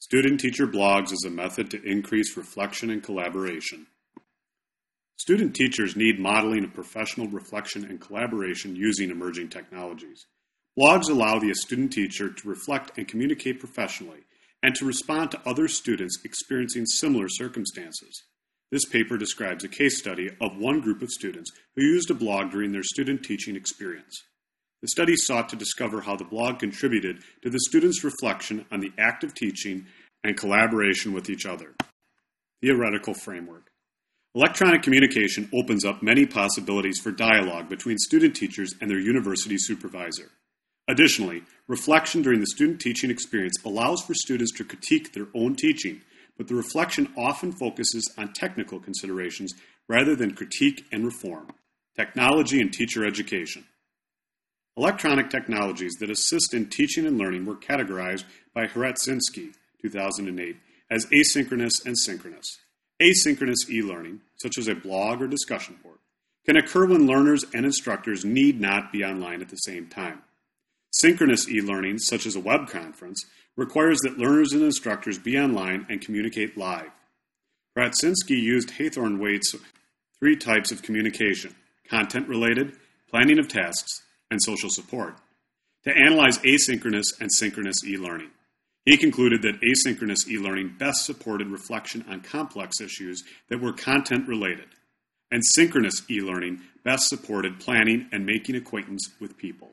Student-teacher blogs is a method to increase reflection and collaboration. Student teachers need modeling of professional reflection and collaboration using emerging technologies. Blogs allow the student teacher to reflect and communicate professionally and to respond to other students experiencing similar circumstances. This paper describes a case study of one group of students who used a blog during their student teaching experience. The study sought to discover how the blog contributed to the students' reflection on the act of teaching and collaboration with each other. Theoretical framework. Electronic communication opens up many possibilities for dialogue between student teachers and their university supervisor. Additionally, reflection during the student teaching experience allows for students to critique their own teaching, but the reflection often focuses on technical considerations rather than critique and reform. Technology and teacher education. Electronic technologies that assist in teaching and learning were categorized by Hratsinsky, 2008, as asynchronous and synchronous. Asynchronous e-learning, such as a blog or discussion board, can occur when learners and instructors need not be online at the same time. Synchronous e-learning, such as a web conference, requires that learners and instructors be online and communicate live. Hratsinsky used Haythornthwaite's three types of communication: content-related, planning of tasks, and social support, to analyze asynchronous and synchronous e-learning. He concluded that asynchronous e-learning best supported reflection on complex issues that were content-related, and synchronous e-learning best supported planning and making acquaintance with people.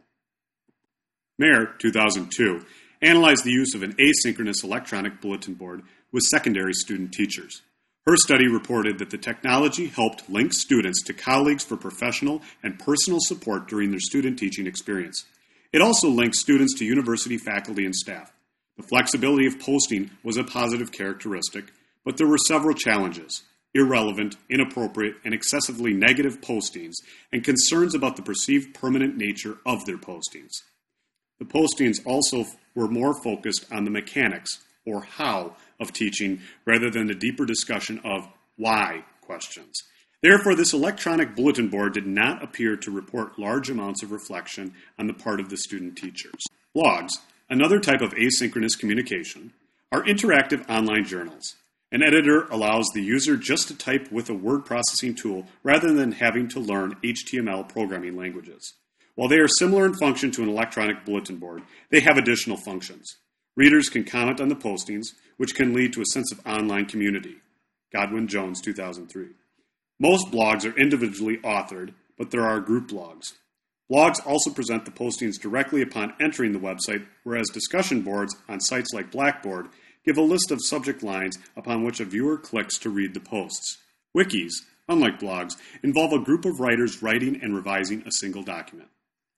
Mayer, 2002, analyzed the use of an asynchronous electronic bulletin board with secondary student teachers. Her study reported that the technology helped link students to colleagues for professional and personal support during their student teaching experience. It also linked students to university faculty and staff. The flexibility of posting was a positive characteristic, but there were several challenges: irrelevant, inappropriate, and excessively negative postings, and concerns about the perceived permanent nature of their postings. The postings also were more focused on the mechanics, or how, of teaching rather than the deeper discussion of why questions. Therefore, this electronic bulletin board did not appear to report large amounts of reflection on the part of the student teachers. Blogs, another type of asynchronous communication, are interactive online journals. An editor allows the user just to type with a word processing tool rather than having to learn HTML programming languages. While they are similar in function to an electronic bulletin board, they have additional functions. Readers can comment on the postings, which can lead to a sense of online community. Godwin Jones, 2003. Most blogs are individually authored, but there are group blogs. Blogs also present the postings directly upon entering the website, whereas discussion boards on sites like Blackboard give a list of subject lines upon which a viewer clicks to read the posts. Wikis, unlike blogs, involve a group of writers writing and revising a single document.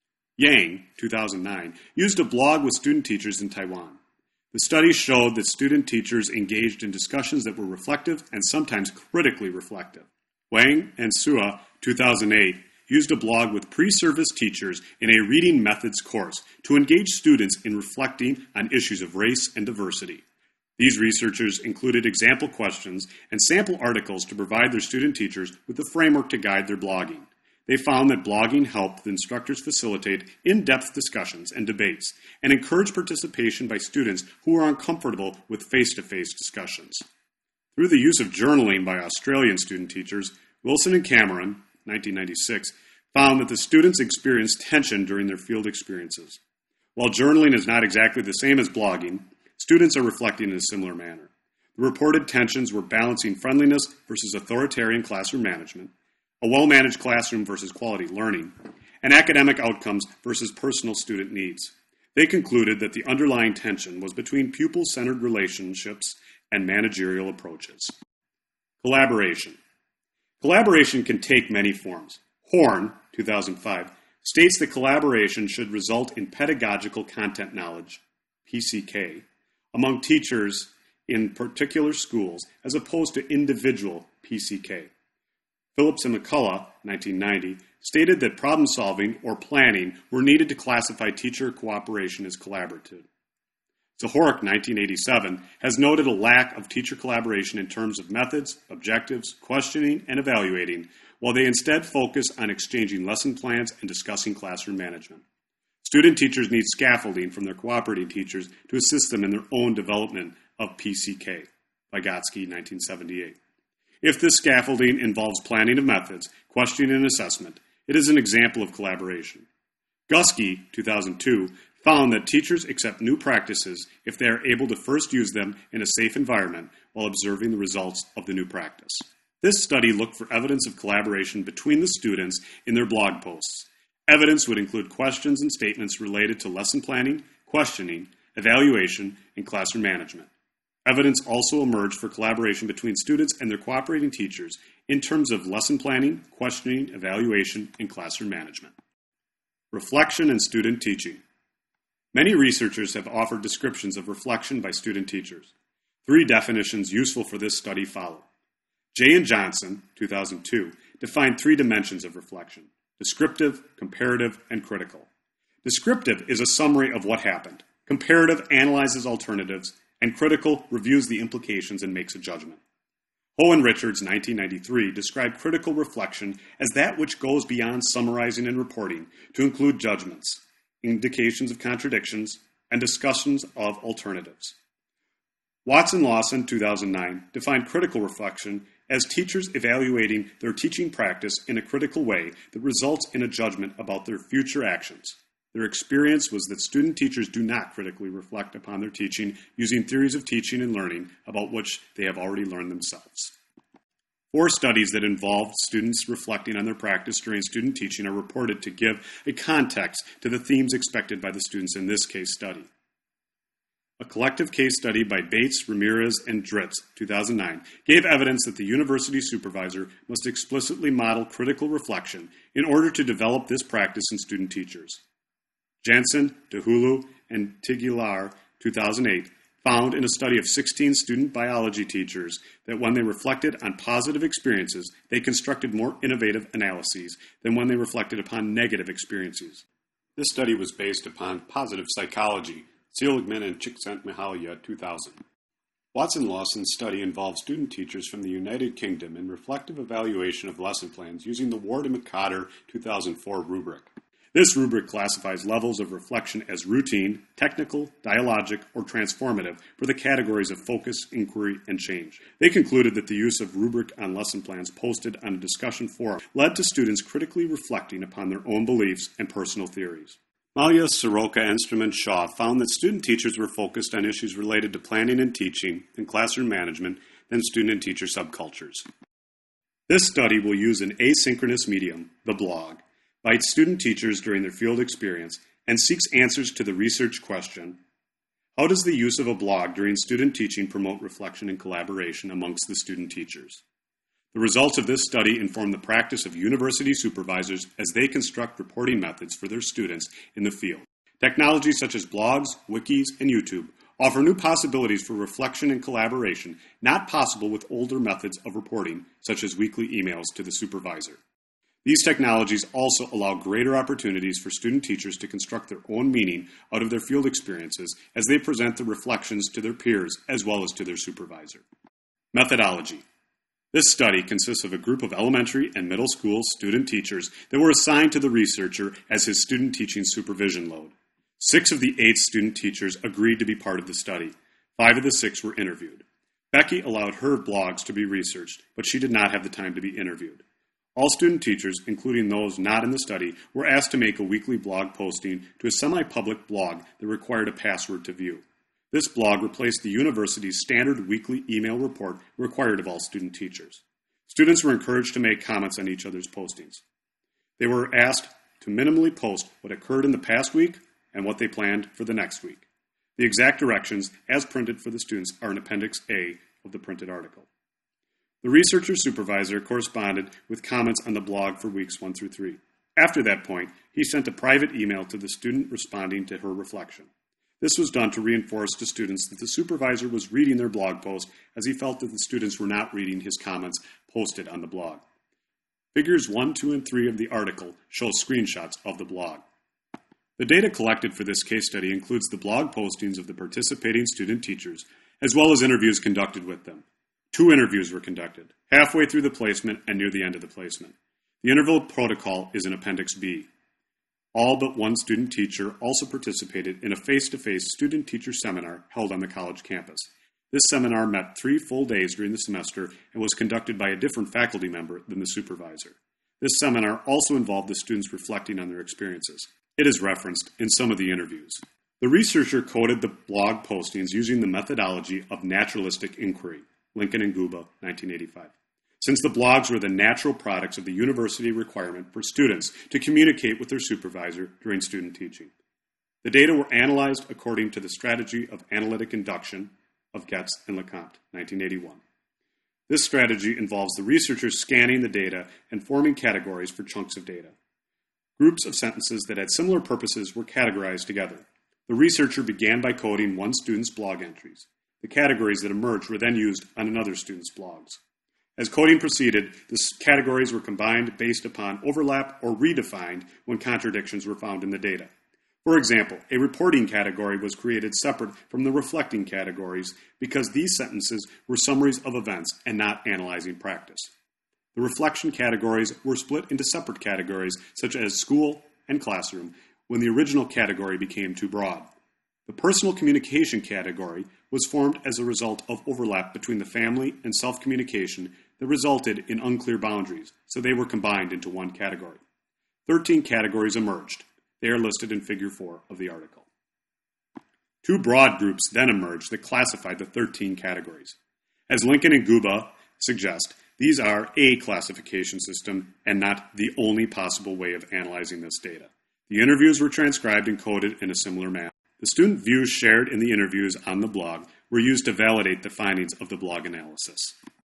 Yang, 2009, used a blog with student teachers in Taiwan. The study showed that student teachers engaged in discussions that were reflective and sometimes critically reflective. Wang and Sua, 2008, used a blog with pre-service teachers in a reading methods course to engage students in reflecting on issues of race and diversity. These researchers included example questions and sample articles to provide their student teachers with a framework to guide their blogging. They found that blogging helped the instructors facilitate in-depth discussions and debates and encourage participation by students who were uncomfortable with face-to-face discussions. Through the use of journaling by Australian student teachers, Wilson and Cameron, 1996, found that the students experienced tension during their field experiences. While journaling is not exactly the same as blogging, students are reflecting in a similar manner. The reported tensions were balancing friendliness versus authoritarian classroom management, a well-managed classroom versus quality learning, and academic outcomes versus personal student needs. They concluded that the underlying tension was between pupil-centered relationships and managerial approaches. Collaboration. Collaboration can take many forms. Horn, 2005, states that collaboration should result in pedagogical content knowledge, PCK, among teachers in particular schools as opposed to individual PCK. Phillips and McCullough, 1990, stated that problem-solving or planning were needed to classify teacher cooperation as collaborative. Zahorik, 1987, has noted a lack of teacher collaboration in terms of methods, objectives, questioning, and evaluating, while they instead focus on exchanging lesson plans and discussing classroom management. Student teachers need scaffolding from their cooperating teachers to assist them in their own development of PCK, Vygotsky, 1978. If this scaffolding involves planning of methods, questioning and assessment, it is an example of collaboration. Guskey, 2002, found that teachers accept new practices if they are able to first use them in a safe environment while observing the results of the new practice. This study looked for evidence of collaboration between the students in their blog posts. Evidence would include questions and statements related to lesson planning, questioning, evaluation, and classroom management. Evidence also emerged for collaboration between students and their cooperating teachers in terms of lesson planning, questioning, evaluation, and classroom management. Reflection and student teaching. Many researchers have offered descriptions of reflection by student teachers. 3 definitions useful for this study follow. Jay and Johnson, 2002, defined 3 dimensions of reflection: descriptive, comparative, and critical. Descriptive is a summary of what happened. Comparative analyzes alternatives, and critical reviews the implications and makes a judgment. Ho and Richards, 1993, described critical reflection as that which goes beyond summarizing and reporting to include judgments, indications of contradictions, and discussions of alternatives. Watson-Lawson, 2009, defined critical reflection as teachers evaluating their teaching practice in a critical way that results in a judgment about their future actions. Their experience was that student teachers do not critically reflect upon their teaching using theories of teaching and learning about which they have already learned themselves. 4 studies that involved students reflecting on their practice during student teaching are reported to give a context to the themes expected by the students in this case study. A collective case study by Bates, Ramirez, and Dritz, 2009, gave evidence that the university supervisor must explicitly model critical reflection in order to develop this practice in student teachers. Jansen, DeHulu, and Tigular, 2008, found in a study of 16 student biology teachers that when they reflected on positive experiences, they constructed more innovative analyses than when they reflected upon negative experiences. This study was based upon positive psychology, Seligman and Csikszentmihalyi, 2000. Watson-Lawson's study involved student teachers from the United Kingdom in reflective evaluation of lesson plans using the Ward and McCotter 2004 rubric. This rubric classifies levels of reflection as routine, technical, dialogic, or transformative for the categories of focus, inquiry, and change. They concluded that the use of rubric on lesson plans posted on a discussion forum led to students critically reflecting upon their own beliefs and personal theories. Malia, Soroka, Enstrom, and Shaw found that student teachers were focused on issues related to planning and teaching and classroom management than student and teacher subcultures. This study will use an asynchronous medium, the blog, by student teachers during their field experience and seeks answers to the research question, how does the use of a blog during student teaching promote reflection and collaboration amongst the student teachers? The results of this study inform the practice of university supervisors as they construct reporting methods for their students in the field. Technologies such as blogs, wikis, and YouTube offer new possibilities for reflection and collaboration not possible with older methods of reporting, such as weekly emails to the supervisor. These technologies also allow greater opportunities for student teachers to construct their own meaning out of their field experiences as they present the reflections to their peers as well as to their supervisor. Methodology. This study consists of a group of elementary and middle school student teachers that were assigned to the researcher as his student teaching supervision load. 6 of the 8 student teachers agreed to be part of the study. 5 of the 6 were interviewed. Becky allowed her blogs to be researched, but she did not have the time to be interviewed. All student teachers, including those not in the study, were asked to make a weekly blog posting to a semi-public blog that required a password to view. This blog replaced the university's standard weekly email report required of all student teachers. Students were encouraged to make comments on each other's postings. They were asked to minimally post what occurred in the past week and what they planned for the next week. The exact directions, as printed for the students, are in Appendix A of the printed article. The researcher supervisor corresponded with comments on the blog for weeks 1 through 3. After that point, he sent a private email to the student responding to her reflection. This was done to reinforce to students that the supervisor was reading their blog post as he felt that the students were not reading his comments posted on the blog. Figures 1, 2, and 3 of the article show screenshots of the blog. The data collected for this case study includes the blog postings of the participating student teachers, as well as interviews conducted with them. 2 interviews were conducted, halfway through the placement and near the end of the placement. The interval protocol is in Appendix B. All but 1 student teacher also participated in a face-to-face student-teacher seminar held on the college campus. This seminar met 3 full days during the semester and was conducted by a different faculty member than the supervisor. This seminar also involved the students reflecting on their experiences. It is referenced in some of the interviews. The researcher coded the blog postings using the methodology of naturalistic inquiry, Lincoln and Guba, 1985. Since the blogs were the natural products of the university requirement for students to communicate with their supervisor during student teaching. The data were analyzed according to the strategy of analytic induction of Getz and LeCompte, 1981. This strategy involves the researchers scanning the data and forming categories for chunks of data. Groups of sentences that had similar purposes were categorized together. The researcher began by coding one student's blog entries. The categories that emerged were then used on another student's blogs. As coding proceeded, the categories were combined based upon overlap or redefined when contradictions were found in the data. For example, a reporting category was created separate from the reflecting categories because these sentences were summaries of events and not analyzing practice. The reflection categories were split into separate categories such as school and classroom when the original category became too broad. The personal communication category was formed as a result of overlap between the family and self-communication that resulted in unclear boundaries, so they were combined into one category. 13 categories emerged. They are listed in Figure 4 of the article. 2 broad groups then emerged that classified the 13 categories. As Lincoln and Guba suggest, these are a classification system and not the only possible way of analyzing this data. The interviews were transcribed and coded in a similar manner. The student views shared in the interviews on the blog were used to validate the findings of the blog analysis.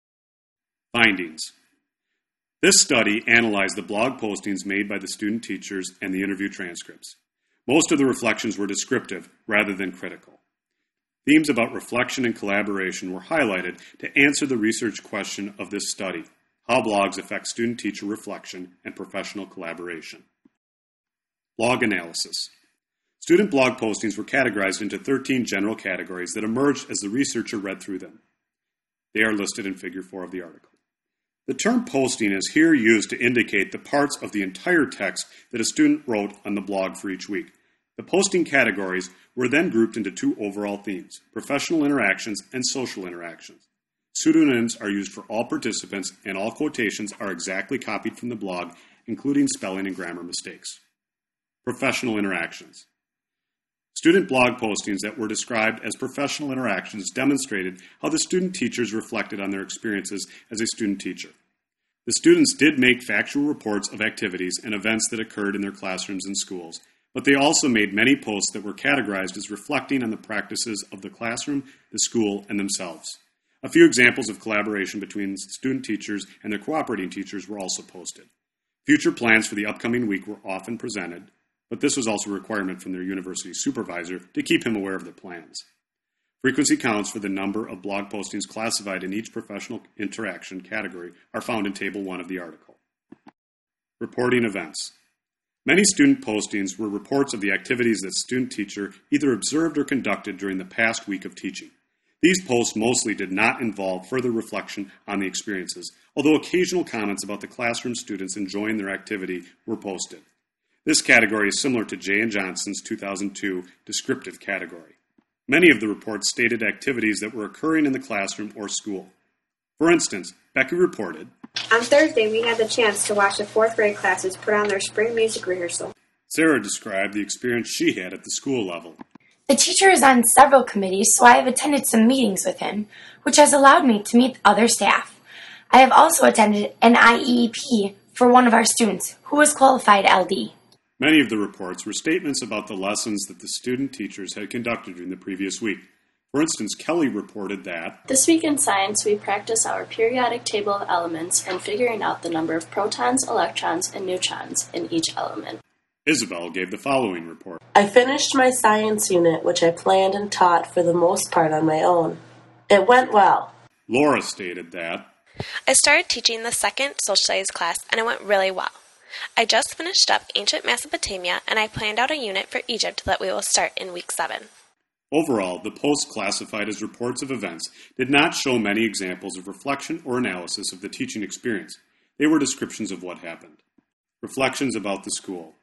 Findings. This study analyzed the blog postings made by the student teachers and the interview transcripts. Most of the reflections were descriptive rather than critical. Themes about reflection and collaboration were highlighted to answer the research question of this study: how blogs affect student-teacher reflection and professional collaboration. Blog analysis. Student blog postings were categorized into 13 general categories that emerged as the researcher read through them. They are listed in Figure 4 of the article. The term posting is here used to indicate the parts of the entire text that a student wrote on the blog for each week. The posting categories were then grouped into 2 overall themes: professional interactions and social interactions. Pseudonyms are used for all participants, and all quotations are exactly copied from the blog, including spelling and grammar mistakes. Professional interactions. Student blog postings that were described as professional interactions demonstrated how the student teachers reflected on their experiences as a student teacher. The students did make factual reports of activities and events that occurred in their classrooms and schools, but they also made many posts that were categorized as reflecting on the practices of the classroom, the school, and themselves. A few examples of collaboration between student teachers and their cooperating teachers were also posted. Future plans for the upcoming week were often presented, but this was also a requirement from their university supervisor to keep him aware of the plans. Frequency counts for the number of blog postings classified in each professional interaction category are found in Table 1 of the article. Reporting events. Many student postings were reports of the activities that student teacher either observed or conducted during the past week of teaching. These posts mostly did not involve further reflection on the experiences, although occasional comments about the classroom students enjoying their activity were posted. This category is similar to Jay and Johnson's 2002 descriptive category. Many of the reports stated activities that were occurring in the classroom or school. For instance, Becky reported, "On Thursday, we had the chance to watch the 4th grade classes put on their spring music rehearsal." Sarah described the experience she had at the school level. "The teacher is on several committees, so I have attended some meetings with him, which has allowed me to meet other staff. I have also attended an IEP for one of our students, who was qualified LD." Many of the reports were statements about the lessons that the student teachers had conducted during the previous week. For instance, Kelly reported that, "This week in science, we practice our periodic table of elements and figuring out the number of protons, electrons, and neutrons in each element." Isabel gave the following report. "I finished my science unit, which I planned and taught for the most part on my own. It went well." Laura stated that, "I started teaching the 2nd social studies class, and it went really well. I just finished up ancient Mesopotamia, and I planned out a unit for Egypt that we will start in week 7. Overall, the posts classified as reports of events did not show many examples of reflection or analysis of the teaching experience. They were descriptions of what happened. Reflections about the school.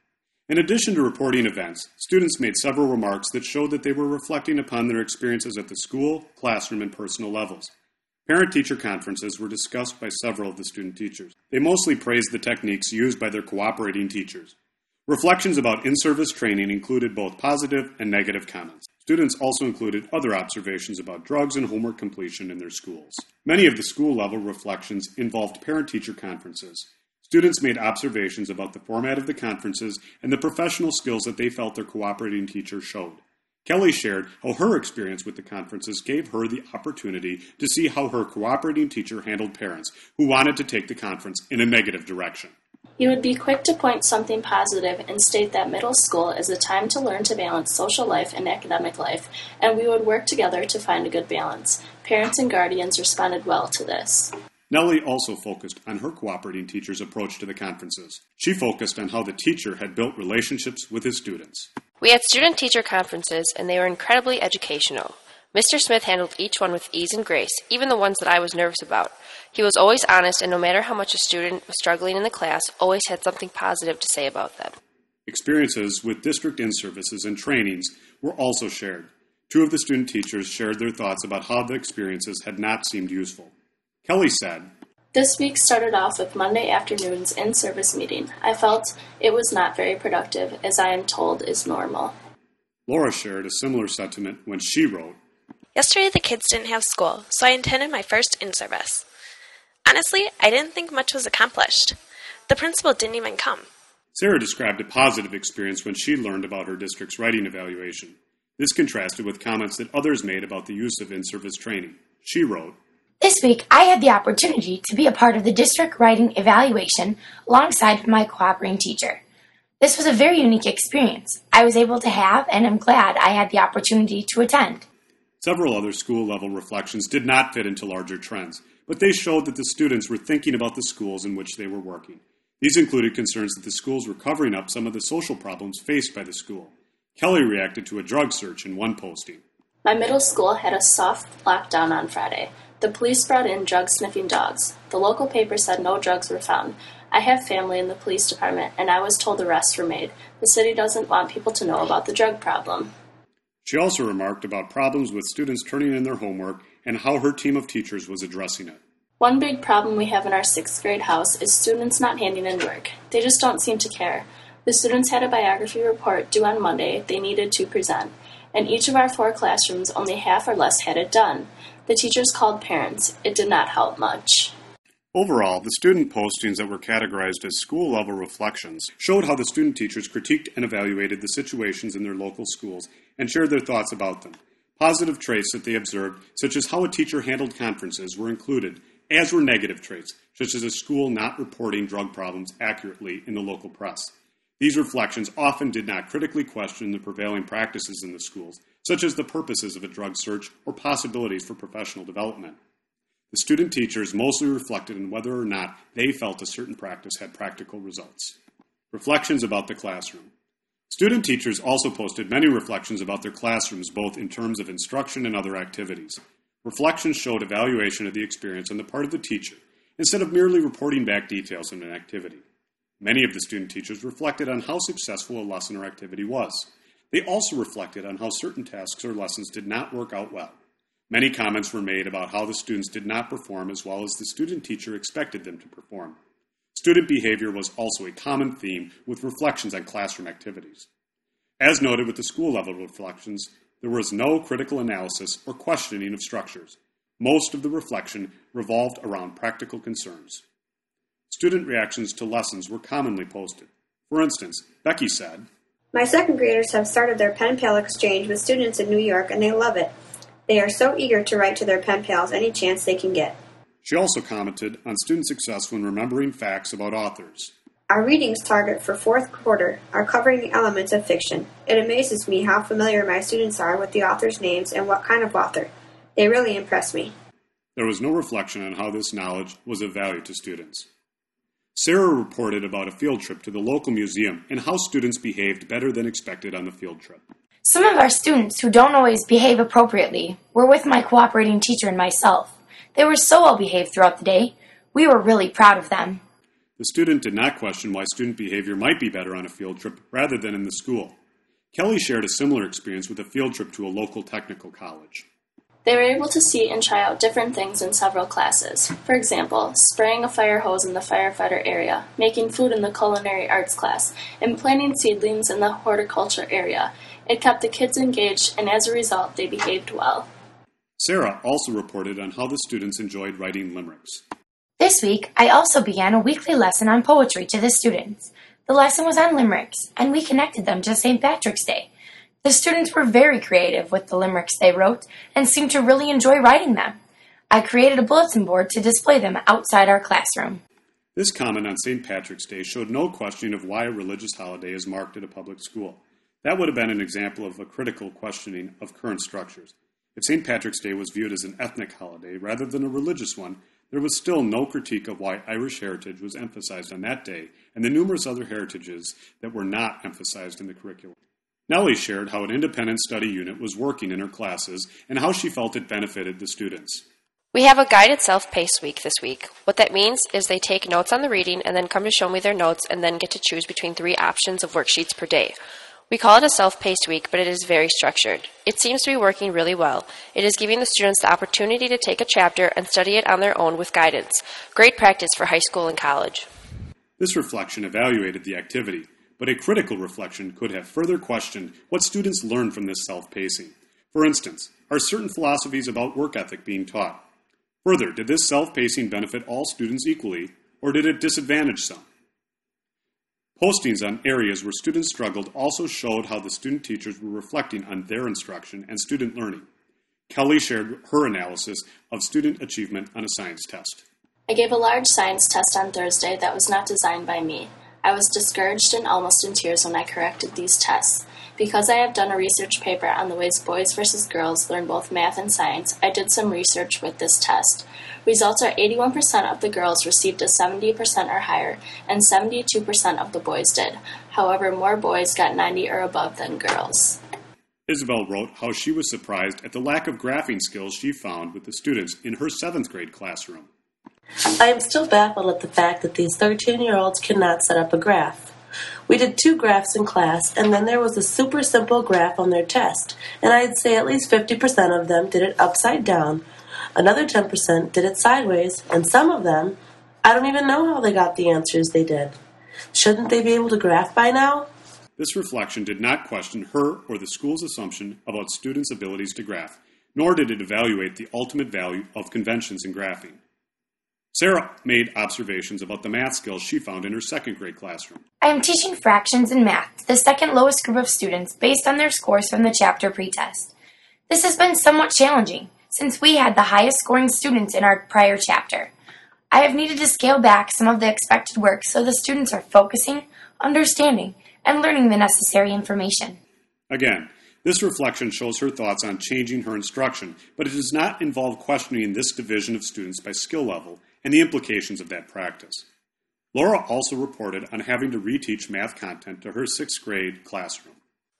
In addition to reporting events, students made several remarks that showed that they were reflecting upon their experiences at the school, classroom, and personal levels. Parent-teacher conferences were discussed by several of the student teachers. They mostly praised the techniques used by their cooperating teachers. Reflections about in-service training included both positive and negative comments. Students also included other observations about drugs and homework completion in their schools. Many of the school-level reflections involved parent-teacher conferences. Students made observations about the format of the conferences and the professional skills that they felt their cooperating teacher showed. Kelly shared how her experience with the conferences gave her the opportunity to see how her cooperating teacher handled parents who wanted to take the conference in a negative direction. You would be quick to point something positive and state that middle school is a time to learn to balance social life and academic life, and we would work together to find a good balance. Parents and guardians responded well to this. Nellie also focused on her cooperating teacher's approach to the conferences. She focused on how the teacher had built relationships with his students. We had student-teacher conferences, and they were incredibly educational. Mr. Smith handled each one with ease and grace, even the ones that I was nervous about. He was always honest, and no matter how much a student was struggling in the class, always had something positive to say about them. Experiences with district in-services and trainings were also shared. Two of the student teachers shared their thoughts about how the experiences had not seemed useful. Kelly said, This week started off with Monday afternoon's in-service meeting. I felt it was not very productive, as I am told is normal. Laura shared a similar sentiment when she wrote, Yesterday the kids didn't have school, so I attended my first in-service. Honestly, I didn't think much was accomplished. The principal didn't even come. Sarah described a positive experience when she learned about her district's writing evaluation. This contrasted with comments that others made about the use of in-service training. She wrote, This week, I had the opportunity to be a part of the district writing evaluation alongside my cooperating teacher. This was a very unique experience I was able to have, and I'm glad I had the opportunity to attend. Several other school-level reflections did not fit into larger trends, but they showed that the students were thinking about the schools in which they were working. These included concerns that the schools were covering up some of the social problems faced by the school. Kelly reacted to a drug search in one posting. My middle school had a soft lockdown on Friday. The police brought in drug-sniffing dogs. The local paper said no drugs were found. I have family in the police department, and I was told arrests were made. The city doesn't want people to know about the drug problem. She also remarked about problems with students turning in their homework and how her team of teachers was addressing it. One big problem we have in our 6th grade house is students not handing in work. They just don't seem to care. The students had a biography report due on Monday they needed to present. In each of our 4 classrooms, only half or less had it done. The teachers called parents. It did not help much. Overall, the student postings that were categorized as school-level reflections showed how the student teachers critiqued and evaluated the situations in their local schools and shared their thoughts about them. Positive traits that they observed, such as how a teacher handled conferences, were included, as were negative traits, such as a school not reporting drug problems accurately in the local press. These reflections often did not critically question the prevailing practices in the schools, such as the purposes of a drug search or possibilities for professional development. The student teachers mostly reflected on whether or not they felt a certain practice had practical results. Reflections about the classroom. Student teachers also posted many reflections about their classrooms, both in terms of instruction and other activities. Reflections showed evaluation of the experience on the part of the teacher, instead of merely reporting back details of an activity. Many of the student teachers reflected on how successful a lesson or activity was. They also reflected on how certain tasks or lessons did not work out well. Many comments were made about how the students did not perform as well as the student teacher expected them to perform. Student behavior was also a common theme with reflections on classroom activities. As noted with the school-level reflections, there was no critical analysis or questioning of structures. Most of the reflection revolved around practical concerns. Student reactions to lessons were commonly posted. For instance, Becky said, My 2nd graders have started their pen pal exchange with students in New York, and they love it. They are so eager to write to their pen pals any chance they can get. She also commented on student success when remembering facts about authors. Our readings target for 4th quarter are covering the elements of fiction. It amazes me how familiar my students are with the authors' names and what kind of author. They really impress me. There was no reflection on how this knowledge was of value to students. Sarah reported about a field trip to the local museum and how students behaved better than expected on the field trip. Some of our students who don't always behave appropriately were with my cooperating teacher and myself. They were so well behaved throughout the day. We were really proud of them. The student did not question why student behavior might be better on a field trip rather than in the school. Kelly shared a similar experience with a field trip to a local technical college. They were able to see and try out different things in several classes. For example, spraying a fire hose in the firefighter area, making food in the culinary arts class, and planting seedlings in the horticulture area. It kept the kids engaged, and as a result, they behaved well. Sarah also reported on how the students enjoyed writing limericks. This week, I also began a weekly lesson on poetry to the students. The lesson was on limericks, and we connected them to St. Patrick's Day. The students were very creative with the limericks they wrote and seemed to really enjoy writing them. I created a bulletin board to display them outside our classroom. This comment on St. Patrick's Day showed no questioning of why a religious holiday is marked at a public school. That would have been an example of a critical questioning of current structures. If St. Patrick's Day was viewed as an ethnic holiday rather than a religious one, there was still no critique of why Irish heritage was emphasized on that day and the numerous other heritages that were not emphasized in the curriculum. Nellie shared how an independent study unit was working in her classes and how she felt it benefited the students. We have a guided self-paced week this week. What that means is they take notes on the reading and then come to show me their notes and then get to choose between 3 options of worksheets per day. We call it a self-paced week, but it is very structured. It seems to be working really well. It is giving the students the opportunity to take a chapter and study it on their own with guidance. Great practice for high school and college. This reflection evaluated the activity, but a critical reflection could have further questioned what students learned from this self-pacing. For instance, are certain philosophies about work ethic being taught? Further, did this self-pacing benefit all students equally, or did it disadvantage some? Postings on areas where students struggled also showed how the student teachers were reflecting on their instruction and student learning. Kelly shared her analysis of student achievement on a science test. I gave a large science test on Thursday that was not designed by me. I was discouraged and almost in tears when I corrected these tests. Because I have done a research paper on the ways boys versus girls learn both math and science, I did some research with this test. Results are 81% of the girls received a 70% or higher, and 72% of the boys did. However, more boys got 90 or above than girls. Isabel wrote how she was surprised at the lack of graphing skills she found with the students in her 7th grade classroom. I am still baffled at the fact that these 13-year-olds cannot set up a graph. We did 2 graphs in class, and then there was a super simple graph on their test, and I'd say at least 50% of them did it upside down, another 10% did it sideways, and some of them, I don't even know how they got the answers they did. Shouldn't they be able to graph by now? This reflection did not question her or the school's assumption about students' abilities to graph, nor did it evaluate the ultimate value of conventions in graphing. Sarah made observations about the math skills she found in her 2nd grade classroom. I am teaching fractions and math to the second lowest group of students based on their scores from the chapter pretest. This has been somewhat challenging since we had the highest scoring students in our prior chapter. I have needed to scale back some of the expected work so the students are focusing, understanding, and learning the necessary information. Again, this reflection shows her thoughts on changing her instruction, but it does not involve questioning this division of students by skill level and the implications of that practice. Laura also reported on having to reteach math content to her 6th grade classroom.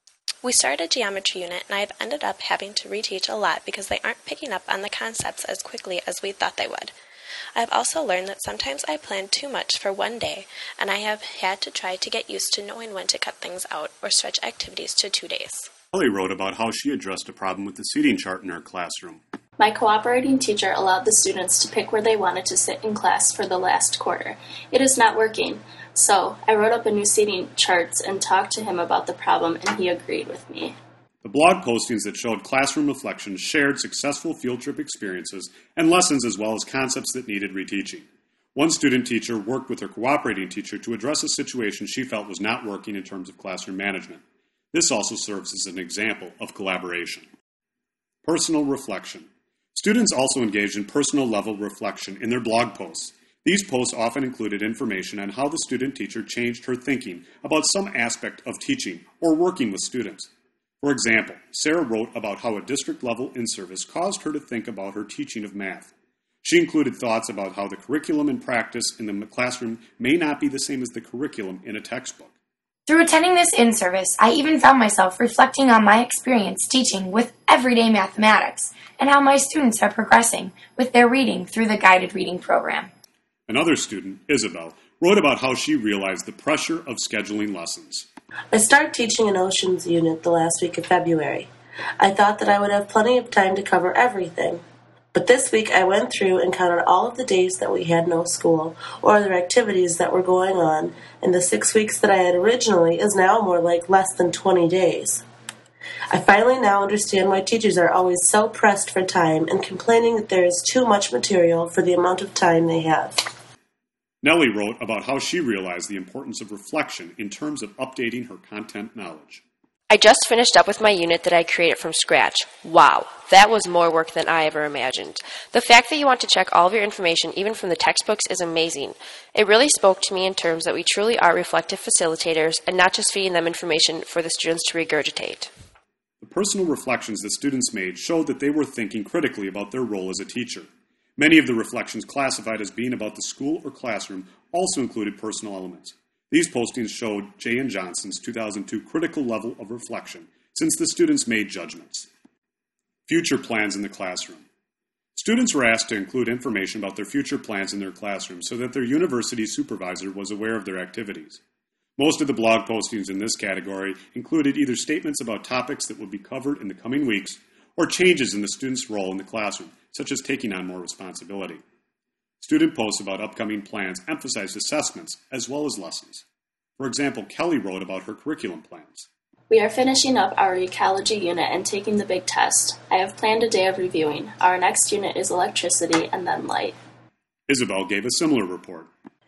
We started a geometry unit, and I've ended up having to reteach a lot because they aren't picking up on the concepts as quickly as we thought they would. I've also learned that sometimes I plan too much for one day, and I have had to try to get used to knowing when to cut things out or stretch activities to 2 days. Kelly wrote about how she addressed a problem with the seating chart in her classroom. My cooperating teacher allowed the students to pick where they wanted to sit in class for the last quarter. It is not working, so I wrote up a new seating charts and talked to him about the problem, and he agreed with me. The blog postings that showed classroom reflections shared successful field trip experiences and lessons as well as concepts that needed reteaching. One student teacher worked with her cooperating teacher to address a situation she felt was not working in terms of classroom management. This also serves as an example of collaboration. Personal reflection. Students also engaged in personal level reflection in their blog posts. These posts often included information on how the student teacher changed her thinking about some aspect of teaching or working with students. For example, Sarah wrote about how a district-level in-service caused her to think about her teaching of math. She included thoughts about how the curriculum and practice in the classroom may not be the same as the curriculum in a textbook. Through attending this in-service, I even found myself reflecting on my experience teaching with everyday mathematics and how my students are progressing with their reading through the guided reading program. Another student, Isabel, wrote about how she realized the pressure of scheduling lessons. I started teaching an oceans unit the last week of February. I thought that I would have plenty of time to cover everything. But this week I went through and counted all of the days that we had no school or other activities that were going on, and the 6 weeks that I had originally is now more like less than 20 days. I finally now understand why teachers are always so pressed for time and complaining that there is too much material for the amount of time they have. Nellie wrote about how she realized the importance of reflection in terms of updating her content knowledge. I just finished up with my unit that I created from scratch. Wow, that was more work than I ever imagined. The fact that you want to check all of your information, even from the textbooks, is amazing. It really spoke to me in terms that we truly are reflective facilitators and not just feeding them information for the students to regurgitate. The personal reflections that students made showed that they were thinking critically about their role as a teacher. Many of the reflections classified as being about the school or classroom also included personal elements. These postings showed J.N. Johnson's 2002 critical level of reflection, since the students made judgments. Future plans in the classroom. Students were asked to include information about their future plans in their classroom so that their university supervisor was aware of their activities. Most of the blog postings in this category included either statements about topics that would be covered in the coming weeks or changes in the student's role in the classroom, such as taking on more responsibility. Student posts about upcoming plans emphasized assessments as well as lessons. For example, Kelly wrote about her curriculum plans. We are finishing up our ecology unit and taking the big test. I have planned a day of reviewing. Our next unit is electricity and then light. Isabel gave a similar report.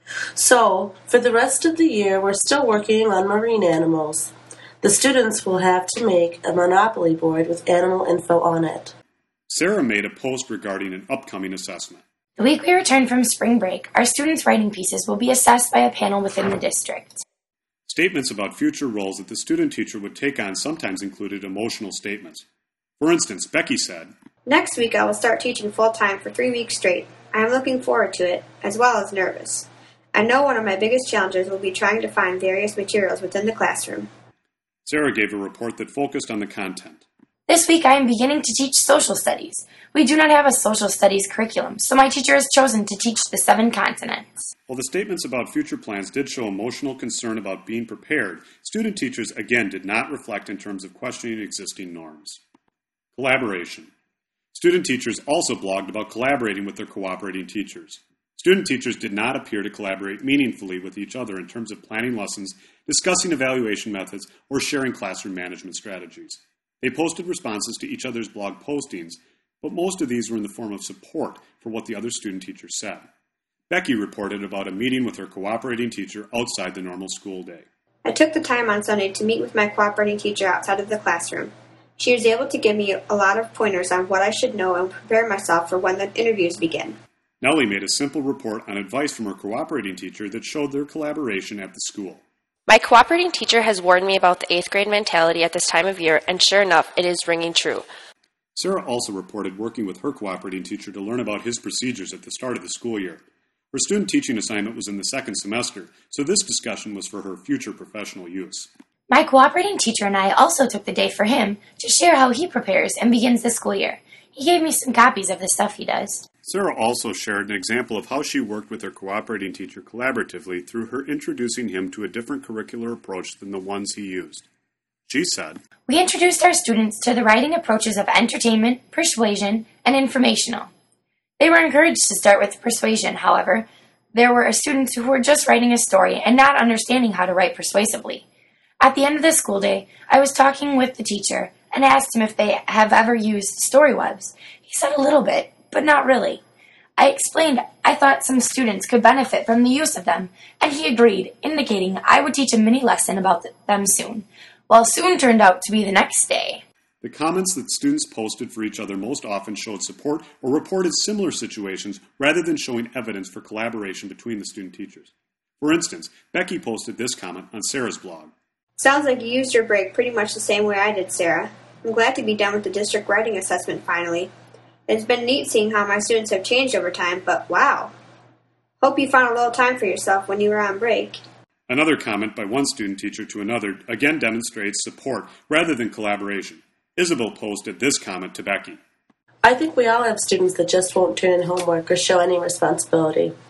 So, for the rest of the year, we're still working on marine animals. The students will have to make a Monopoly board with animal info on it. Sarah made a post regarding an upcoming assessment. The week we return from spring break, our students' writing pieces will be assessed by a panel within the district. Statements about future roles that the student teacher would take on sometimes included emotional statements. For instance, Becky said, Next week I will start teaching full-time for 3 weeks straight. I am looking forward to it, as well as nervous. I know one of my biggest challenges will be trying to find various materials within the classroom. Sarah gave a report that focused on the content. This week I am beginning to teach social studies. We do not have a social studies curriculum, so my teacher has chosen to teach the 7 continents. While the statements about future plans did show emotional concern about being prepared, student teachers again did not reflect in terms of questioning existing norms. Collaboration. Student teachers also blogged about collaborating with their cooperating teachers. Student teachers did not appear to collaborate meaningfully with each other in terms of planning lessons, discussing evaluation methods, or sharing classroom management strategies. They posted responses to each other's blog postings, but most of these were in the form of support for what the other student teachers said. Becky reported about a meeting with her cooperating teacher outside the normal school day. I took the time on Sunday to meet with my cooperating teacher outside of the classroom. She was able to give me a lot of pointers on what I should know and prepare myself for when the interviews begin. Nellie made a simple report on advice from her cooperating teacher that showed their collaboration at the school. My cooperating teacher has warned me about the 8th grade mentality at this time of year, and sure enough, it is ringing true. Sarah also reported working with her cooperating teacher to learn about his procedures at the start of the school year. Her student teaching assignment was in the 2nd semester, so this discussion was for her future professional use. My cooperating teacher and I also took the day for him to share how he prepares and begins the school year. He gave me some copies of the stuff he does. Sarah also shared an example of how she worked with her cooperating teacher collaboratively through her introducing him to a different curricular approach than the ones he used. She said, We introduced our students to the writing approaches of entertainment, persuasion, and informational. They were encouraged to start with persuasion, however. There were students who were just writing a story and not understanding how to write persuasively. At the end of the school day, I was talking with the teacher and asked him if they have ever used StoryWebs. He said a little bit, but not really. I explained I thought some students could benefit from the use of them, and he agreed, indicating I would teach a mini lesson about them soon. Well, soon turned out to be the next day. The comments that students posted for each other most often showed support or reported similar situations rather than showing evidence for collaboration between the student teachers. For instance, Becky posted this comment on Sarah's blog. Sounds like you used your break pretty much the same way I did, Sarah. I'm glad to be done with the district writing assessment finally. It's been neat seeing how my students have changed over time, but wow. Hope you found a little time for yourself when you were on break. Another comment by one student teacher to another again demonstrates support rather than collaboration. Isabel posted this comment to Becky. I think we all have students that just won't turn in homework or show any responsibility.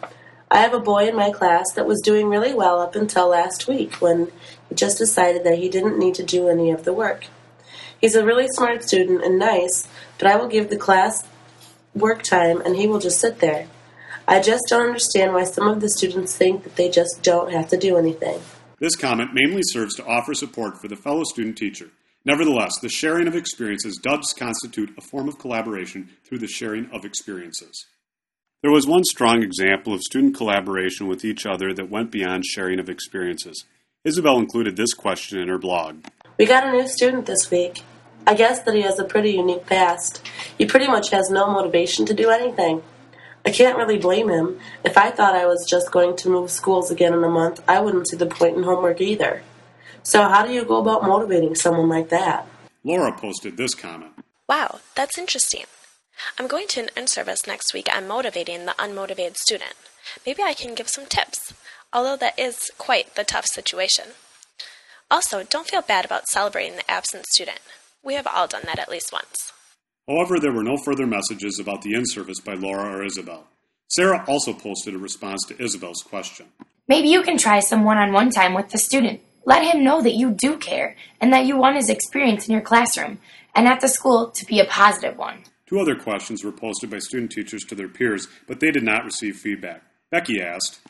I have a boy in my class that was doing really well up until last week when he just decided that he didn't need to do any of the work. He's a really smart student and nice, but I will give the class work time and he will just sit there. I just don't understand why some of the students think that they just don't have to do anything. This comment mainly serves to offer support for the fellow student teacher. Nevertheless, the sharing of experiences does constitute a form of collaboration through the sharing of experiences. There was one strong example of student collaboration with each other that went beyond sharing of experiences. Isabel included this question in her blog. We got a new student this week. I guess that he has a pretty unique past. He pretty much has no motivation to do anything. I can't really blame him. If I thought I was just going to move schools again in a month, I wouldn't see the point in homework either. So how do you go about motivating someone like that? Laura posted this comment. Wow, that's interesting. I'm going to an in-service next week on motivating the unmotivated student. Maybe I can give some tips, although that is quite the tough situation. Also, don't feel bad about celebrating the absent student. We have all done that at least once. However, there were no further messages about the in-service by Laura or Isabel. Sarah also posted a response to Isabel's question. Maybe you can try some one-on-one time with the student. Let him know that you do care and that you want his experience in your classroom and at the school to be a positive one. 2 other questions were posted by student teachers to their peers, but they did not receive feedback. Becky asked,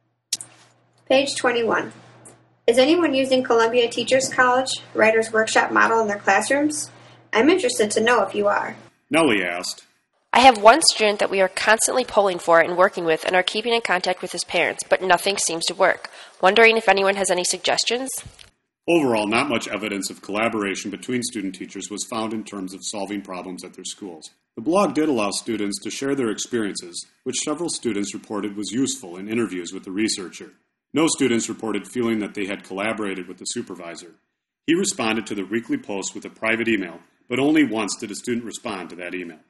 Page 21. Is anyone using Columbia Teachers College Writers Workshop model in their classrooms? I'm interested to know if you are. Nellie asked, I have one student that we are constantly polling for and working with and are keeping in contact with his parents, but nothing seems to work. Wondering if anyone has any suggestions? Overall, not much evidence of collaboration between student teachers was found in terms of solving problems at their schools. The blog did allow students to share their experiences, which several students reported was useful in interviews with the researcher. No students reported feeling that they had collaborated with the supervisor. He responded to the weekly post with a private email, but only once did a student respond to that email.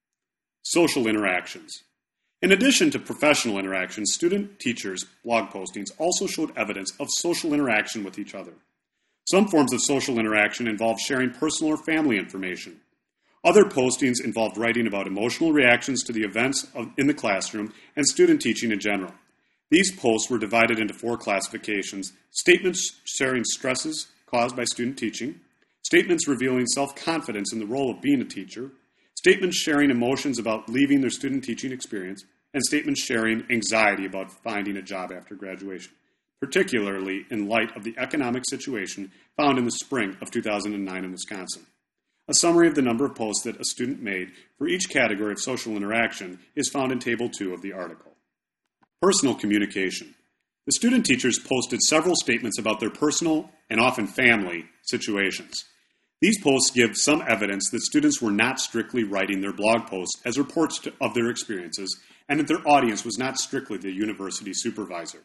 Social interactions. In addition to professional interactions, student-teachers' blog postings also showed evidence of social interaction with each other. Some forms of social interaction involve sharing personal or family information. Other postings involved writing about emotional reactions to the events in the classroom and student teaching in general. These posts were divided into 4 classifications: statements sharing stresses caused by student teaching, statements revealing self-confidence in the role of being a teacher, statements sharing emotions about leaving their student teaching experience, and statements sharing anxiety about finding a job after graduation, particularly in light of the economic situation found in the spring of 2009 in Wisconsin. A summary of the number of posts that a student made for each category of social interaction is found in Table 2 of the article. Personal communication. The student teachers posted several statements about their personal and often family situations. These posts give some evidence that students were not strictly writing their blog posts as reports of their experiences, and that their audience was not strictly the university supervisor.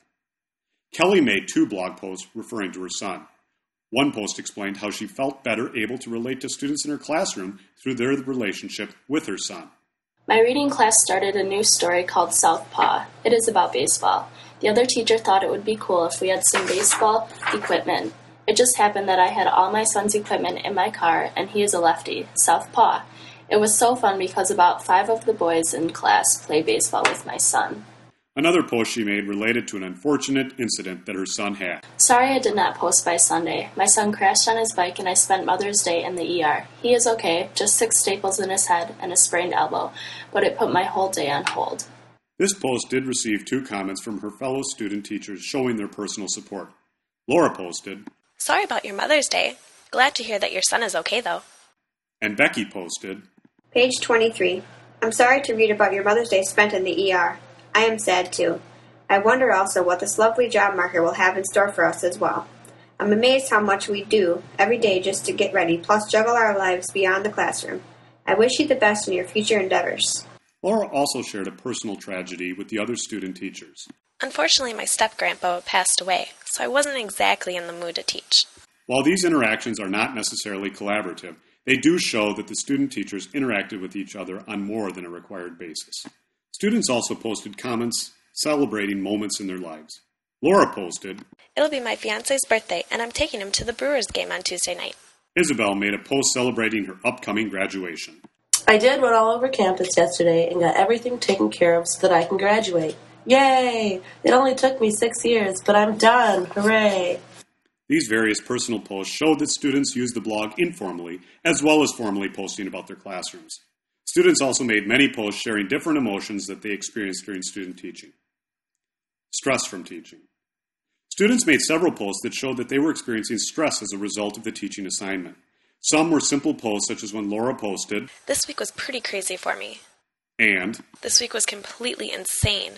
Kelly made 2 blog posts referring to her son. One post explained how she felt better able to relate to students in her classroom through their relationship with her son. My reading class started a new story called Southpaw. It is about baseball. The other teacher thought it would be cool if we had some baseball equipment. It just happened that I had all my son's equipment in my car, and he is a lefty, Southpaw. It was so fun because about 5 of the boys in class play baseball with my son. Another post she made related to an unfortunate incident that her son had. Sorry I did not post by Sunday. My son crashed on his bike and I spent Mother's Day in the ER. He is okay, just 6 staples in his head and a sprained elbow, but it put my whole day on hold. This post did receive 2 comments from her fellow student teachers showing their personal support. Laura posted, Sorry about your Mother's Day. Glad to hear that your son is okay, though. And Becky posted, Page 23. I'm sorry to read about your Mother's Day spent in the ER. I am sad too. I wonder also what this lovely job market will have in store for us as well. I'm amazed how much we do every day just to get ready, plus juggle our lives beyond the classroom. I wish you the best in your future endeavors. Laura also shared a personal tragedy with the other student teachers. Unfortunately, my step-grandpa passed away, so I wasn't exactly in the mood to teach. While these interactions are not necessarily collaborative, they do show that the student teachers interacted with each other on more than a required basis. Students also posted comments celebrating moments in their lives. Laura posted, It'll be my fiancé's birthday, and I'm taking him to the Brewers game on Tuesday night. Isabel made a post celebrating her upcoming graduation. I did run all over campus yesterday and got everything taken care of so that I can graduate. Yay! It only took me 6 years, but I'm done. Hooray! These various personal posts showed that students used the blog informally, as well as formally posting about their classrooms. Students also made many posts sharing different emotions that they experienced during student teaching. Stress from teaching. Students made several posts that showed that they were experiencing stress as a result of the teaching assignment. Some were simple posts, such as when Laura posted, "This week was pretty crazy for me." and "This week was completely insane.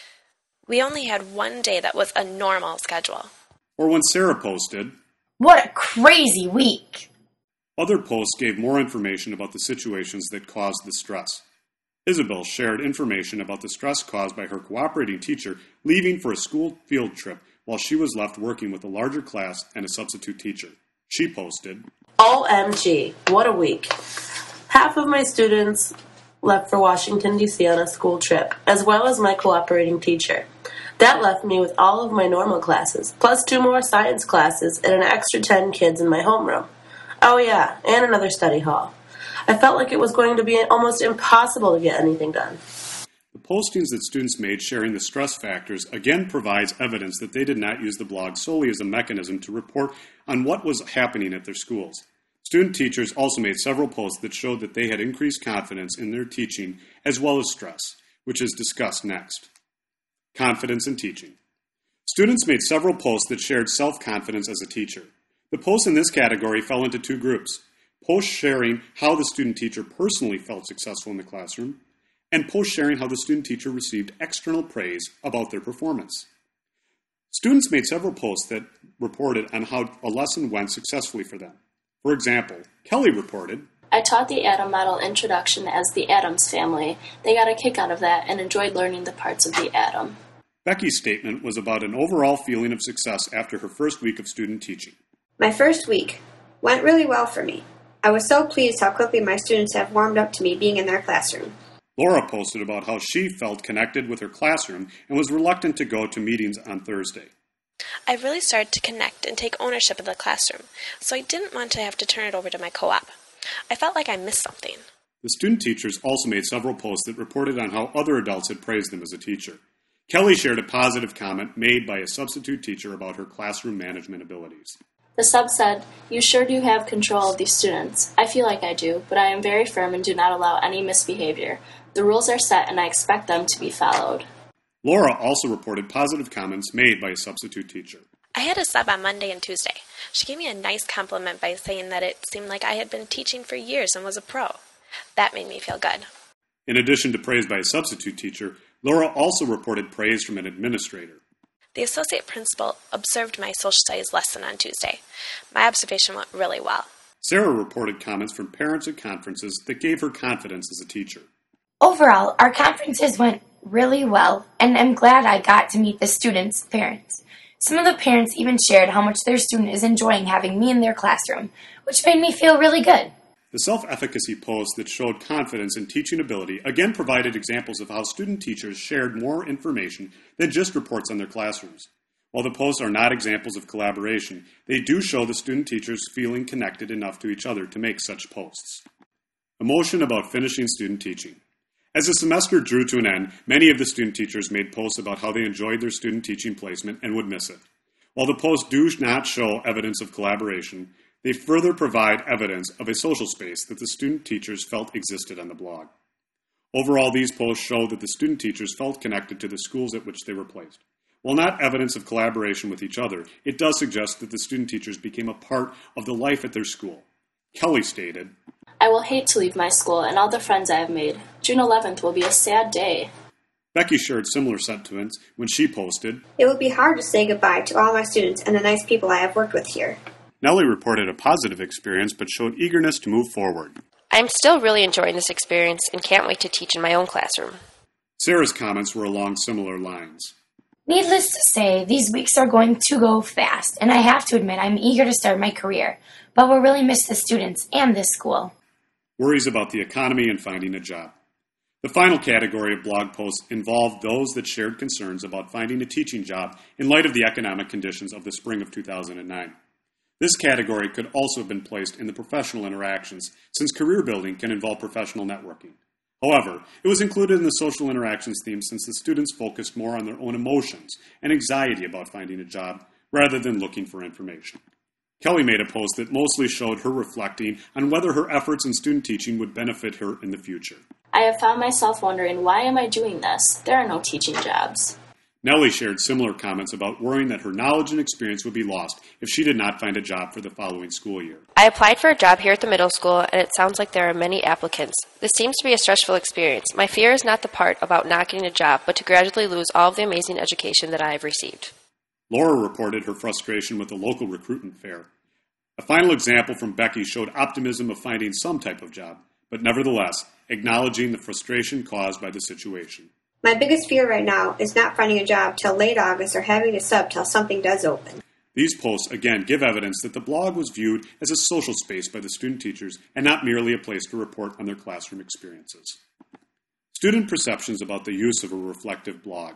We only had one day that was a normal schedule." or when Sarah posted. What a crazy week! Other posts gave more information about the situations that caused the stress. Isabel shared information about the stress caused by her cooperating teacher leaving for a school field trip while she was left working with a larger class and a substitute teacher. She posted, OMG, what a week. Half of my students left for Washington, D.C. on a school trip, as well as my cooperating teacher. That left me with all of my normal classes, plus 2 more science classes and an extra 10 kids in my homeroom. Oh yeah, and another study hall. I felt like it was going to be almost impossible to get anything done. The postings that students made sharing the stress factors again provides evidence that they did not use the blog solely as a mechanism to report on what was happening at their schools. Student teachers also made several posts that showed that they had increased confidence in their teaching as well as stress, which is discussed next. Confidence in teaching. Students made several posts that shared self-confidence as a teacher. The posts in this category fell into 2 groups: posts sharing how the student teacher personally felt successful in the classroom, and posts sharing how the student teacher received external praise about their performance. Students made several posts that reported on how a lesson went successfully for them. For example, Kelly reported, "I taught the atom model introduction as the Addams family. They got a kick out of that and enjoyed learning the parts of the atom." Becky's statement was about an overall feeling of success after her first week of student teaching. My first week went really well for me. I was so pleased how quickly my students have warmed up to me being in their classroom. Laura posted about how she felt connected with her classroom and was reluctant to go to meetings on Thursday. "I really started to connect and take ownership of the classroom, so I didn't want to have to turn it over to my co-op. I felt like I missed something." The student teachers also made several posts that reported on how other adults had praised them as a teacher. Kelly shared a positive comment made by a substitute teacher about her classroom management abilities. The sub said, "You sure do have control of these students. I feel like I do, but I am very firm and do not allow any misbehavior. The rules are set and I expect them to be followed." Laura also reported positive comments made by a substitute teacher. "I had a sub on Monday and Tuesday. She gave me a nice compliment by saying that it seemed like I had been teaching for years and was a pro. That made me feel good." In addition to praise by a substitute teacher, Laura also reported praise from an administrator. "The associate principal observed my social studies lesson on Tuesday. My observation went really well." Sarah reported comments from parents at conferences that gave her confidence as a teacher. Overall, our conferences went really well, and I'm glad I got to meet the students' parents. Some of the parents even shared how much their student is enjoying having me in their classroom, which made me feel really good. The self-efficacy posts that showed confidence in teaching ability again provided examples of how student teachers shared more information than just reports on their classrooms. While the posts are not examples of collaboration, they do show the student teachers feeling connected enough to each other to make such posts. Emotion about finishing student teaching. As the semester drew to an end, many of the student teachers made posts about how they enjoyed their student teaching placement and would miss it. While the posts do not show evidence of collaboration, they further provide evidence of a social space that the student teachers felt existed on the blog. Overall, these posts show that the student teachers felt connected to the schools at which they were placed. While not evidence of collaboration with each other, it does suggest that the student teachers became a part of the life at their school. Kelly stated, "I will hate to leave my school and all the friends I have made. June 11th will be a sad day." Becky shared similar sentiments when she posted, It would be hard to say goodbye to all my students and the nice people I have worked with here. Nellie reported a positive experience but showed eagerness to move forward. I'm still really enjoying this experience and can't wait to teach in my own classroom. Sarah's comments were along similar lines. Needless to say, these weeks are going to go fast, and I have to admit I'm eager to start my career, but will really miss the students and this school. Worries about the economy and finding a job. The final category of blog posts involved those that shared concerns about finding a teaching job in light of the economic conditions of the spring of 2009. This category could also have been placed in the professional interactions, since career building can involve professional networking. However, it was included in the social interactions theme since the students focused more on their own emotions and anxiety about finding a job rather than looking for information. Kelly made a post that mostly showed her reflecting on whether her efforts in student teaching would benefit her in the future. I have found myself wondering, why am I doing this? There are no teaching jobs. Nellie shared similar comments about worrying that her knowledge and experience would be lost if she did not find a job for the following school year. I applied for a job here at the middle school, and it sounds like there are many applicants. This seems to be a stressful experience. My fear is not the part about not getting a job, but to gradually lose all of the amazing education that I have received. Laura reported her frustration with the local recruitment fair. A final example from Becky showed optimism of finding some type of job, but nevertheless, acknowledging the frustration caused by the situation. My biggest fear right now is not finding a job till late August or having to sub till something does open. These posts again give evidence that the blog was viewed as a social space by the student teachers and not merely a place to report on their classroom experiences. Student perceptions about the use of a reflective blog.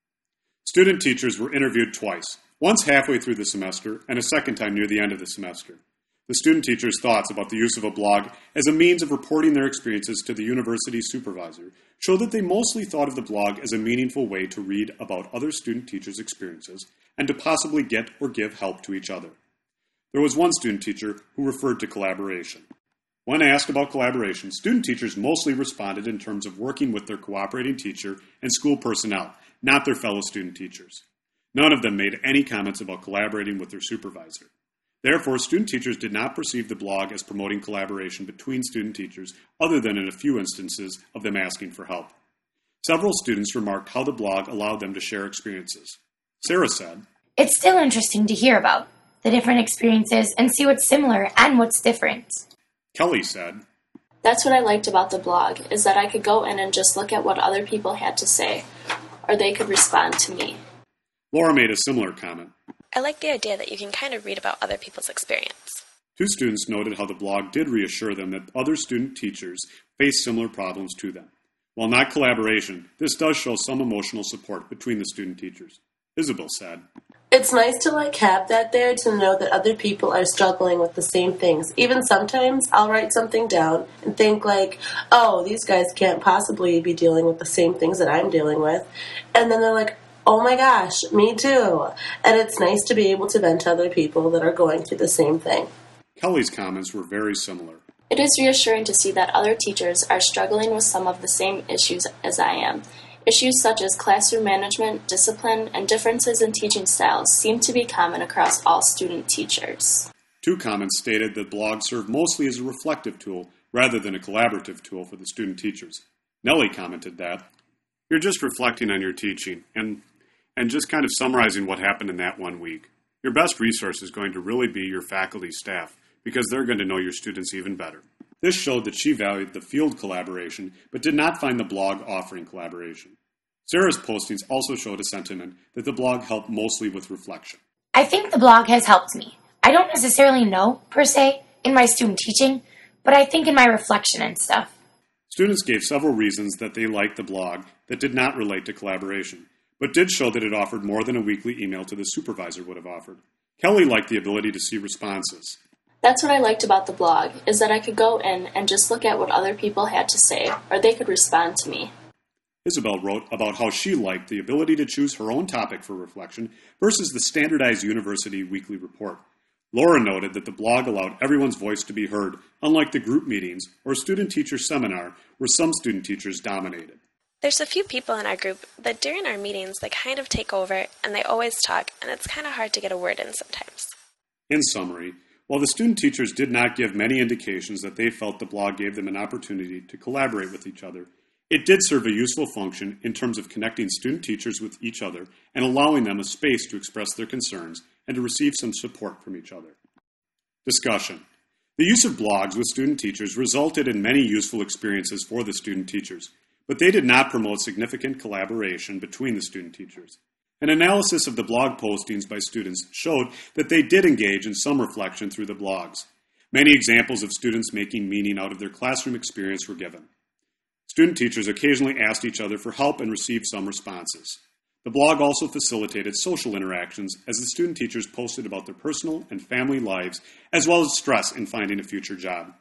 Student teachers were interviewed twice, once halfway through the semester and a second time near the end of the semester. The student teachers' thoughts about the use of a blog as a means of reporting their experiences to the university supervisor show that they mostly thought of the blog as a meaningful way to read about other student teachers' experiences and to possibly get or give help to each other. There was one student teacher who referred to collaboration. When asked about collaboration, student teachers mostly responded in terms of working with their cooperating teacher and school personnel, not their fellow student teachers. None of them made any comments about collaborating with their supervisor. Therefore, student teachers did not perceive the blog as promoting collaboration between student teachers, other than in a few instances of them asking for help. Several students remarked how the blog allowed them to share experiences. Sarah said, "It's still interesting to hear about the different experiences and see what's similar and what's different." Kelly said, That's what I liked about the blog, is that I could go in and just look at what other people had to say, or they could respond to me. Laura made a similar comment. I like the idea that you can kind of read about other people's experience. Two students noted how the blog did reassure them that other student teachers face similar problems to them. While not collaboration, this does show some emotional support between the student teachers. Isabel said, It's nice to have that there, to know that other people are struggling with the same things. Even sometimes I'll write something down and think oh, these guys can't possibly be dealing with the same things that I'm dealing with. And then they're like, oh my gosh, me too. And it's nice to be able to vent to other people that are going through the same thing. Kelly's comments were very similar. It is reassuring to see that other teachers are struggling with some of the same issues as I am. Issues such as classroom management, discipline, and differences in teaching styles seem to be common across all student teachers. Two comments stated that blogs serve mostly as a reflective tool rather than a collaborative tool for the student teachers. Nellie commented that, "You're just reflecting on your teaching and just kind of summarizing what happened in that 1 week. Your best resource is going to really be your faculty staff because they're going to know your students even better." This showed that she valued the field collaboration but did not find the blog offering collaboration. Sarah's postings also showed a sentiment that the blog helped mostly with reflection. I think the blog has helped me. I don't necessarily know, per se, in my student teaching, but I think in my reflection and stuff. Students gave several reasons that they liked the blog that did not relate to collaboration, but did show that it offered more than a weekly email to the supervisor would have offered. Kelly liked the ability to see responses. That's what I liked about the blog, is that I could go in and just look at what other people had to say, or they could respond to me. Isabel wrote about how she liked the ability to choose her own topic for reflection versus the standardized university weekly report. Laura noted that the blog allowed everyone's voice to be heard, unlike the group meetings or student-teacher seminar where some student teachers dominated. There's a few people in our group that during our meetings they kind of take over and they always talk, and it's kind of hard to get a word in sometimes. In summary, while the student teachers did not give many indications that they felt the blog gave them an opportunity to collaborate with each other, it did serve a useful function in terms of connecting student teachers with each other and allowing them a space to express their concerns and to receive some support from each other. Discussion. The use of blogs with student teachers resulted in many useful experiences for the student teachers, but they did not promote significant collaboration between the student teachers. An analysis of the blog postings by students showed that they did engage in some reflection through the blogs. Many examples of students making meaning out of their classroom experience were given. Student teachers occasionally asked each other for help and received some responses. The blog also facilitated social interactions as the student teachers posted about their personal and family lives, as well as stress in finding a future job.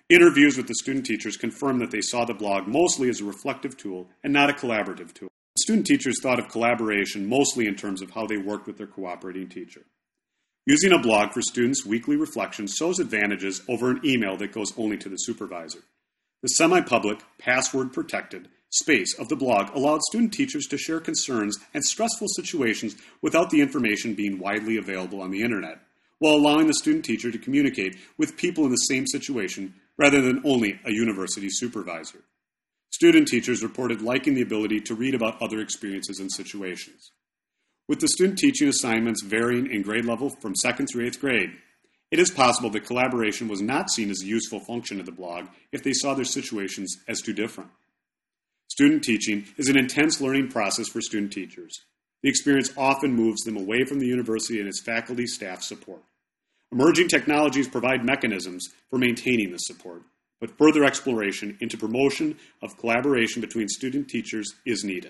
Interviews with the student teachers confirmed that they saw the blog mostly as a reflective tool and not a collaborative tool. The student teachers thought of collaboration mostly in terms of how they worked with their cooperating teacher. Using a blog for students' weekly reflection shows advantages over an email that goes only to the supervisor. The semi-public, password-protected space of the blog allowed student teachers to share concerns and stressful situations without the information being widely available on the internet, while allowing the student teacher to communicate with people in the same situation rather than only a university supervisor. Student teachers reported liking the ability to read about other experiences and situations. With the student teaching assignments varying in grade level from 2nd through 8th grade, it is possible that collaboration was not seen as a useful function of the blog if they saw their situations as too different. Student teaching is an intense learning process for student teachers. The experience often moves them away from the university and its faculty staff support. Emerging technologies provide mechanisms for maintaining this support, but further exploration into promotion of collaboration between student teachers is needed.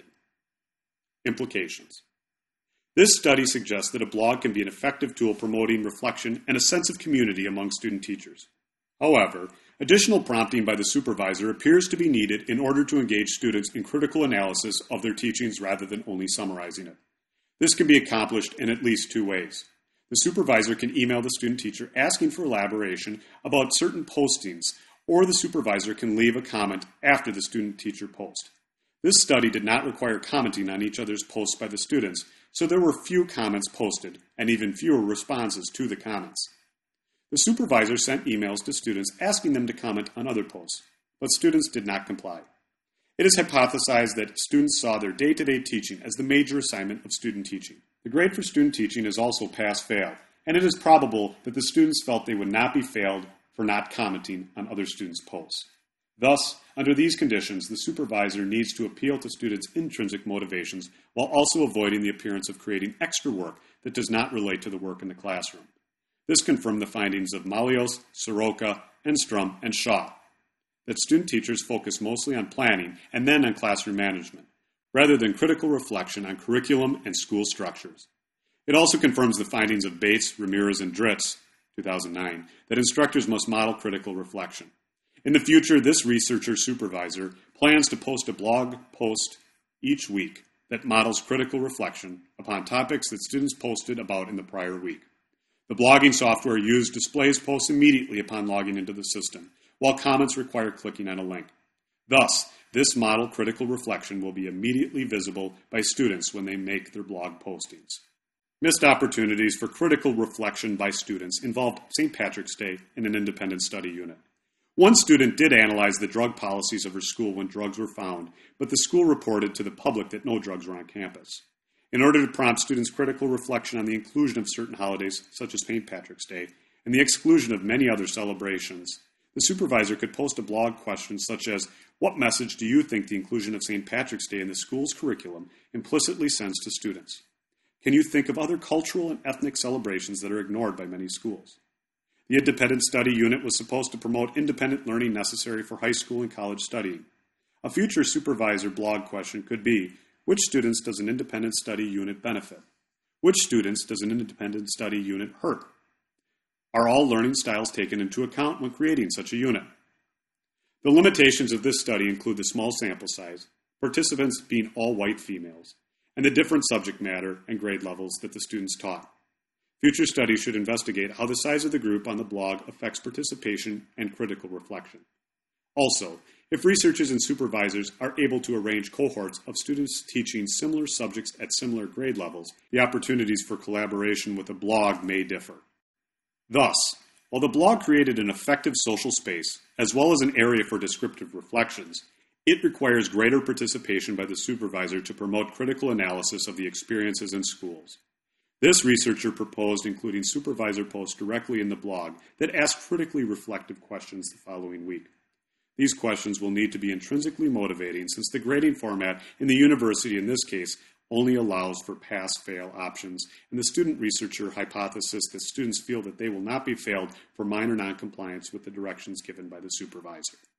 Implications. This study suggests that a blog can be an effective tool promoting reflection and a sense of community among student teachers. However, additional prompting by the supervisor appears to be needed in order to engage students in critical analysis of their teachings rather than only summarizing it. This can be accomplished in at least 2 ways. The supervisor can email the student teacher asking for elaboration about certain postings, or the supervisor can leave a comment after the student teacher post. This study did not require commenting on each other's posts by the students, so there were few comments posted and even fewer responses to the comments. The supervisor sent emails to students asking them to comment on other posts, but students did not comply. It is hypothesized that students saw their day-to-day teaching as the major assignment of student teaching. The grade for student teaching is also pass-fail, and it is probable that the students felt they would not be failed for not commenting on other students' posts. Thus, under these conditions, the supervisor needs to appeal to students' intrinsic motivations while also avoiding the appearance of creating extra work that does not relate to the work in the classroom. This confirmed the findings of Malios, Soroka, Enstrom, and Shaw, that student teachers focus mostly on planning and then on classroom management, rather than critical reflection on curriculum and school structures. It also confirms the findings of Bates, Ramirez, and Dritz, 2009, that instructors must model critical reflection. In the future, this researcher-supervisor plans to post a blog post each week that models critical reflection upon topics that students posted about in the prior week. The blogging software used displays posts immediately upon logging into the system, while comments require clicking on a link. Thus, this model critical reflection will be immediately visible by students when they make their blog postings. Missed opportunities for critical reflection by students involved St. Patrick's Day in an independent study unit. One student did analyze the drug policies of her school when drugs were found, but the school reported to the public that no drugs were on campus. In order to prompt students' critical reflection on the inclusion of certain holidays, such as St. Patrick's Day, and the exclusion of many other celebrations, the supervisor could post a blog question such as, "What message do you think the inclusion of St. Patrick's Day in the school's curriculum implicitly sends to students? Can you think of other cultural and ethnic celebrations that are ignored by many schools?" The independent study unit was supposed to promote independent learning necessary for high school and college studying. A future supervisor blog question could be, which students does an independent study unit benefit? Which students does an independent study unit hurt? Are all learning styles taken into account when creating such a unit? The limitations of this study include the small sample size, participants being all white females, and the different subject matter and grade levels that the students taught. Future studies should investigate how the size of the group on the blog affects participation and critical reflection. Also, if researchers and supervisors are able to arrange cohorts of students teaching similar subjects at similar grade levels, the opportunities for collaboration with a blog may differ. Thus, while the blog created an effective social space, as well as an area for descriptive reflections, it requires greater participation by the supervisor to promote critical analysis of the experiences in schools. This researcher proposed including supervisor posts directly in the blog that ask critically reflective questions the following week. These questions will need to be intrinsically motivating since the grading format in the university in this case only allows for pass-fail options, and the student researcher hypothesis that students feel that they will not be failed for minor noncompliance with the directions given by the supervisor.